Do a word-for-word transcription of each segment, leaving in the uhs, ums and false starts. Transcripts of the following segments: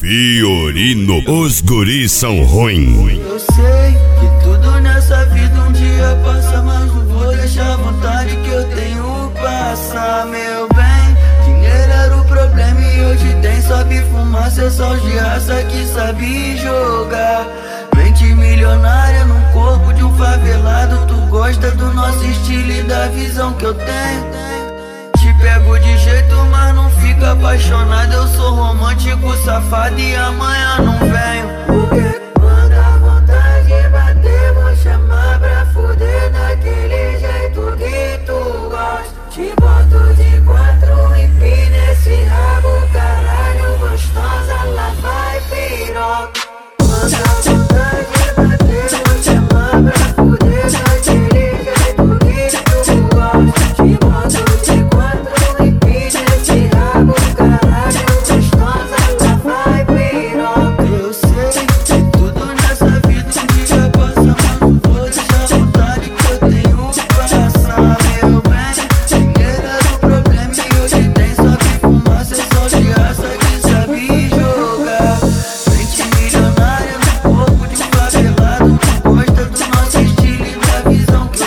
Fiorino, os guris são ruins. Eu sei que tudo nessa vida um dia passa, mas não vou deixar a vontade que eu tenho passar, meu bem. Dinheiro era o problema e hoje tem, sobe fumaça, é só os de raça que sabe jogar. Mente milionária no corpo de um favelado, tu gosta do nosso estilo e da visão que eu tenho. Te pego de jeito, mas não fica apaixonado. Eu sou romântico, safado e amanhã não venho. Porque quando a vontade bater, vou chamar pra fuder daquele jeito que tu gosta. Te boto de quatro e pina esse rabo, caralho, gostosa, lá vai piroca. Quando a vontade bater, vou chamar pra fuder daquele jeito que tu gosta. Te boto de quatro e pina esse rabo, caralho, gostosa, lá vai piroca. Eu sei que tudo nessa vida um dia passa, mas não vou deixar a vontade que eu tenho passar, meu bem. Dinheiro era o problema e hoje tem, sobe fumaça, é só de raça que sabe jogar. Mente milionária no corpo de um favelado, tu gosta do nosso estilo e da visão que eu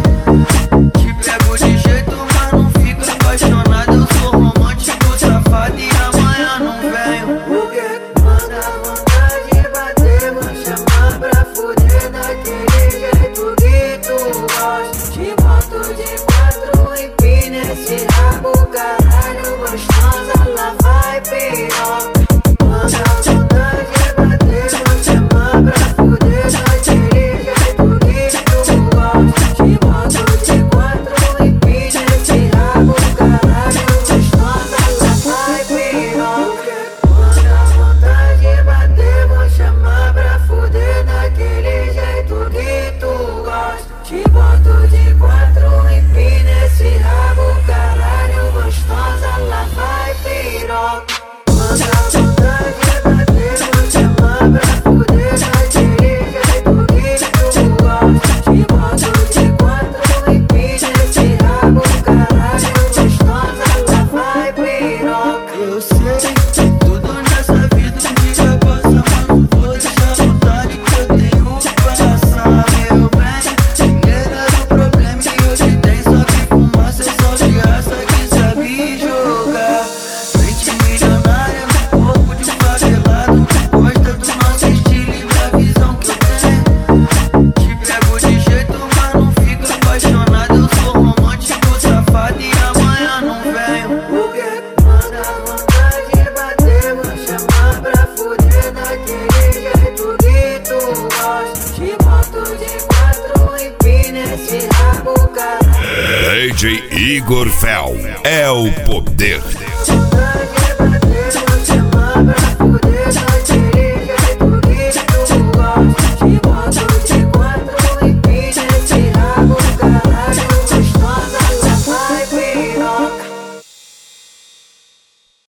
tenho. Te pego de jeito, mas não fica apaixonado. Eu sou romântico, safado e amanhã não venho. Porque quando a vontade bater, vou chamar pra fuder daquele jeito que tu gosta. Te boto de quatro e pina esse rabo, caralho, gostosa, lá vai piroca. Quando a vontade bater, vou chamar pra fuder daquele jeito que tu gosta. Te boto de quatro e pina esse rabo, caralho, gostosa, lá vai piroca. Quando a vontade bater, vou chamar pra fuder daquele jeito que tu gosta. Te boto de quatro e pina esse rabo, caralho, gostosa, lá vai piroca. Quando a vontade bater, vou chamar pra fuder daquele jeito que tu gosta. Te boto de quatro e pina esse rabo, caralho, gostosa, lá vai piroca. Eu sei que tudo nessa vida um dia passa, mas não vou deixar a vontade que eu tenho passar, meu bem. Dinheiro era o problema e hoje tem, sobe fumaça, é só de raça que sabe jogar. Mente milionária no corpo de um favelado, tu gosta do nosso estilo e da visão que eu tenho. Te pego de jeito, mas não fica apaixonado. Eu sou romântico, safado e amanhã não venho. Porque quando a vontade bater, vou chamar pra fuder daquele jeito que tu gosta. Te boto de quatro e pina esse rabo, caralho. D J Igor Fel é o poder.